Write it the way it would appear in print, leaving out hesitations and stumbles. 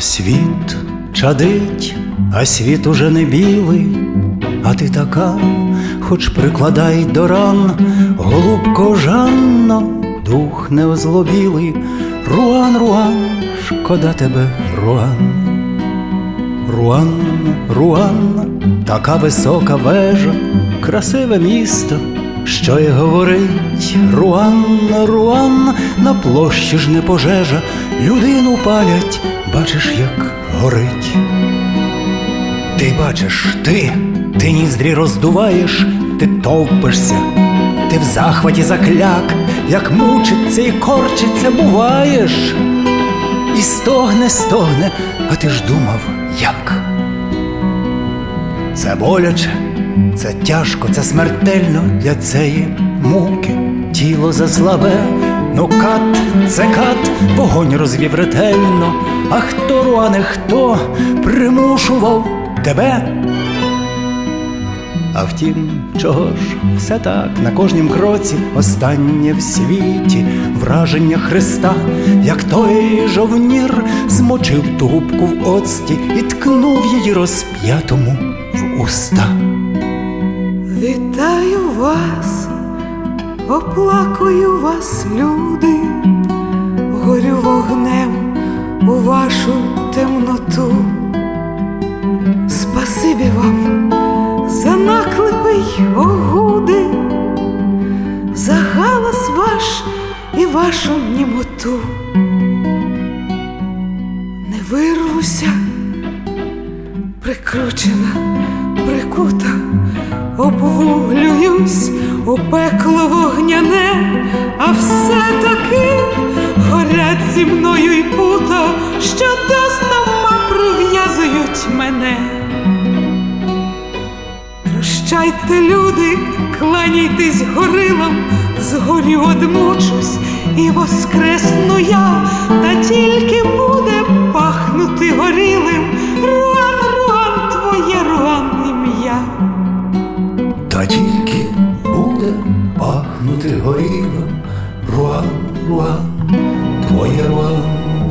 Світ чадить, а світ уже не білий, а ти така, хоч прикладай до ран, голубко Жанно, дух не озлобілий. Руан, Руан, шкода тебе, Руан. Руан, Руан, така висока вежа, красиве місто, що й говорить. Руан, Руан, на площі ж не пожежа, людину палять, бачиш, як горить. Ти бачиш, ти ніздрі роздуваєш, ти товпишся, ти в захваті закляк, як мучиться і корчиться буваєш. І стогне, а ти ж думав, як? Це боляче, це тяжко, це смертельно для цієї муки. Тіло заслабе, ну кат, це кат, вогонь розвів ретельно. А хто, Руане, хто примушував тебе? А втім, чого ж, все так, на кожнім кроці останнє в світі враження Христа, як той жовнір змочив ту губку в оцті і ткнув її розп'ятому в уста. Вітаю вас, оплакую вас, люди, горю вогнем у вашу темноту. Спасибі вам за наклепи й огуди, за галас ваш і вашу німоту. Не вирвуся, прикручена, прикута, обвуглююсь у пекло вогняне, а все-таки горять зі мною й пута, що до стовпа прив'язують мене. Прощайте, люди, кланяйтесь горилам, згорю одмучусь і воскресну я, та тільки буде пахнути горілим Руан, Руан, твоє Руан ім'я. Та тільки буде пахнути горілим Руан, Руан, твоє Руан